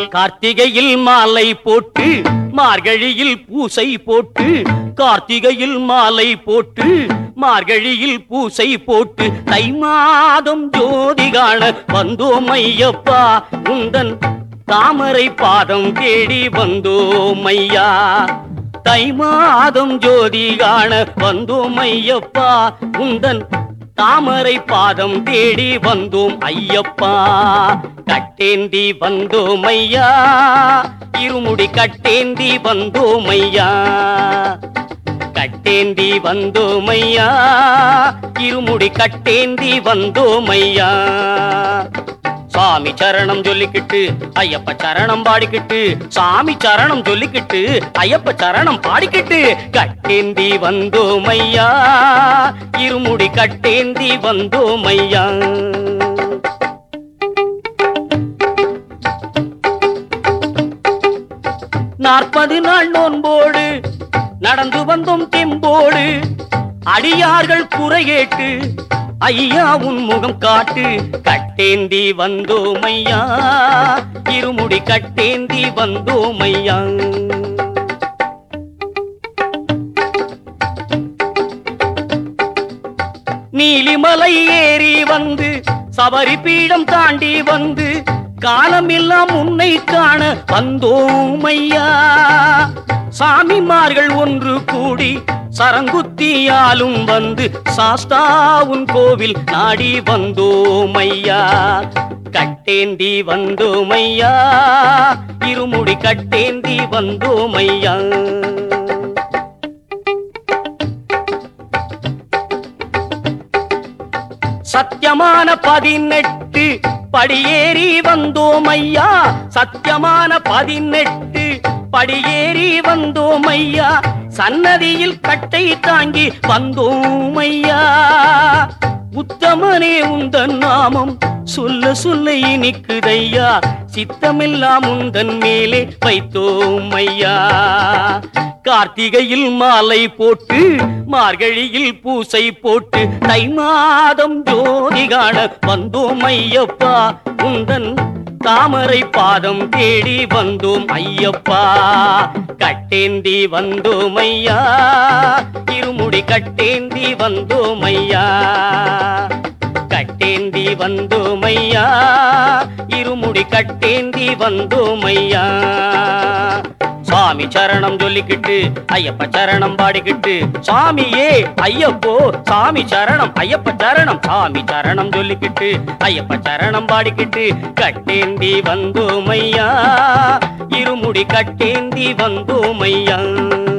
கார்த்திகையில் மாலை போட்டு மார்கழியில் பூசை போட்டு கார்த்திகையில் மாலை போட்டு மார்கழியில் பூசை போட்டு தை மாதம் ஜோதி காண வந்தோம் ஐயப்பா உந்தன் தாமரை பாதம் தேடி வந்தோம் ஐயா தை மாதம் ஜோதி காண வந்தோம் ஐயப்பா உந்தன் தாமரை பாதம் தேடி வந்தோம் ஐயப்பா கட்டேந்தி வந்தோம் ஐயா இருமுடி கட்டேந்தி வந்தோம் ஐயா கட்டேந்தி வந்தோம் ஐயா இருமுடி கட்டேந்தி வந்தோம் ஐயா சாமி சரணம் சொல்லிக்கிட்டு ஐயப்ப சரணம் பாடிக்கிட்டு சாமி சரணம் சொல்லிக்கிட்டு ஐயப்ப சரணம் பாடிக்கிட்டு கட்டேந்தி வந்தோம் ஐயா இருமுடி கட்டேந்தி வந்தோம் ஐயா 40 நாள் நோன்போடு நடந்து வந்தோம் தெம்போடு அடியார்கள் குறை கேட்டு ஐயா உன் முகம் காட்டு கட்டேந்தி வந்தோம் ஐயா இருமுடி கட்டேந்தி வந்தோம் ஐயா நீலிமலை ஏறி வந்து சபரி பீடம் தாண்டி வந்து காலமெல்லாம் உன்னை காண வந்தோம் ஐயா சாமிமார்கள் ஒன்று கூடி சரங்குத்தியாலும் வந்து சாஸ்தாவுன் கோவில் நாடி வந்தோம் ஐயா கட்டேந்தி வந்தோம் ஐயா இருமுடி கட்டேந்தி வந்தோம் ஐயா சத்தியமான 18 படியேறி வந்தோம் ஐயா சத்தியமான 18 படியேறி வந்தோம் ஐயா சன்னதியில் கட்டை தாங்கி வந்தோம் ஐயா உத்தமனே உந்தன் நாமம் சொல்ல சொல்ல இனிக்குதையா சித்தமெல்லாம் உந்தன் மேலே வைத்தோம் ஐயா கார்த்திகையில் மாலை போட்டு மார்கழியில் பூசை போட்டு தை மாதம் ஜோதி காண வந்தோம் ஐயப்பா உந்தன் தாமரை பாதம் தேடி வந்தோம் ஐயப்பா கட்டேந்தி வந்தோம் ஐயா இருமுடி கட்டேந்தி வந்தோம் ஐயா கட்டேந்தி வந்தோம் ஐயா இருமுடி கட்டேந்தி வந்தோம் ஐயா சாமி சரணம் சொல்லிக்கிட்டு ஐயப்ப சரணம் பாடிக்கிட்டு சாமியே ஐயப்போ சாமி சரணம் ஐயப்ப சரணம் சாமி சரணம் சொல்லிக்கிட்டு ஐயப்ப சரணம் பாடிக்கிட்டு கட்டேந்தி வந்தோம் ஐயா இருமுடி கட்டேந்தி வந்தோம் ஐயா